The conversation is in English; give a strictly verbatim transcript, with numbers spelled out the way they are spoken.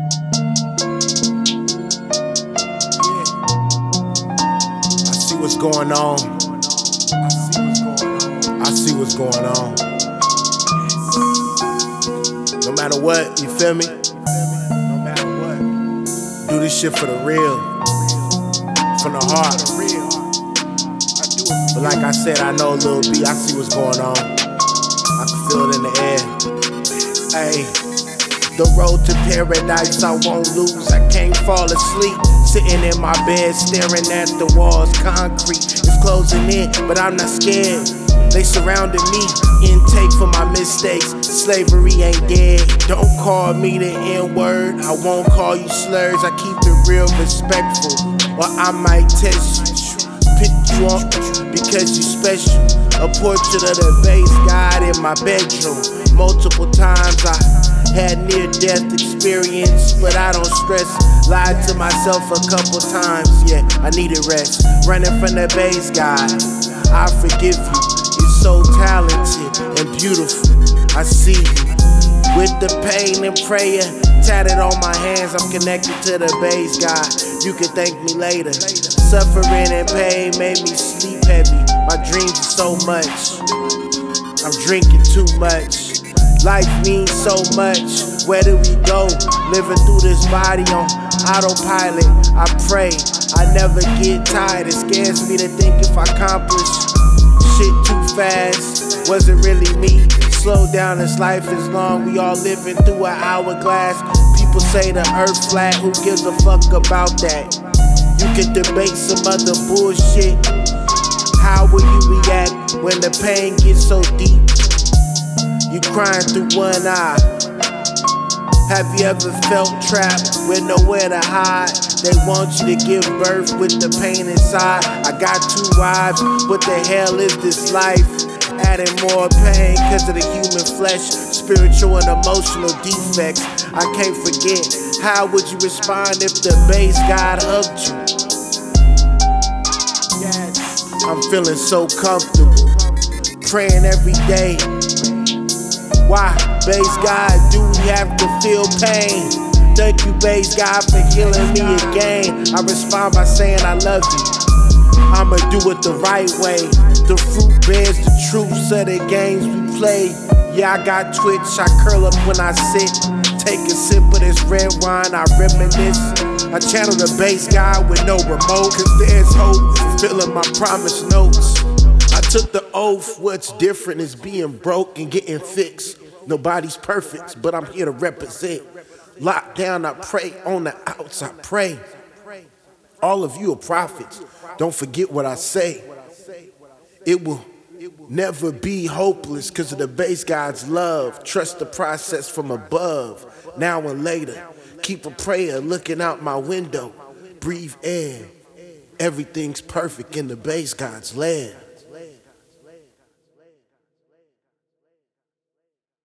I see what's going on. I see what's going on. No matter what, you feel me? No matter what. Do this shit for the real. From the heart. But like I said, I know Lil B, I see what's going on. I can feel it in the air. Hey, the road to paradise I won't lose. I can't fall asleep. Sitting in my bed, staring at the walls. Concrete is closing in, but I'm not scared. They surrounded me, intake for my mistakes. Slavery ain't dead. Don't call me the N-word. I won't call you slurs. I keep it real respectful, or I might test you. Pick you up because you special. A portrait of the bass god in my bedroom. Multiple times I had near-death experience, but I don't stress. Lied to myself a couple times, yeah, I needed rest. Running from the bass god, I forgive you. You're so talented and beautiful, I see you. With the pain and prayer tatted on my hands, I'm connected to the bass god. You can thank me later. Suffering and pain made me sleep heavy. My dreams are so much. I'm drinking too much. Life means so much. Where do we go? Living through this body on autopilot. I pray I never get tired. It scares me to think if I accomplish shit too fast. Was it really me? Slow down, this life is long. We all living through an hourglass. People say the earth flat. Who gives a fuck about that? You can debate some other bullshit. How will you react when the pain gets so deep? You crying through one eye. Have you ever felt trapped with nowhere to hide? They want you to give birth with the pain inside. I got two wives, what the hell is this life? Adding more pain cause of the human flesh. Spiritual and emotional defects I can't forget. How would you respond if the bass god hugged you? I'm feeling so comfortable, praying every day. Why, bass god, do we have to feel pain? Thank you, bass god, for healing me again. I respond by saying I love you. I'ma do it the right way. The fruit bears the truths of the games we play. Yeah, I got twitch, I curl up when I sit. Take a sip of this red wine, I reminisce. I channel the bass god with no remote, cause there's hope, fulfilling my promise notes. I took the oath, what's different is being broke and getting fixed. Nobody's perfect, but I'm here to represent. Locked down, I pray. On the outs, I pray. All of you are prophets. Don't forget what I say. It will never be hopeless because of the bass god's love. Trust the process from above, now and later. Keep a prayer looking out my window. Breathe air. Everything's perfect in the bass god's land.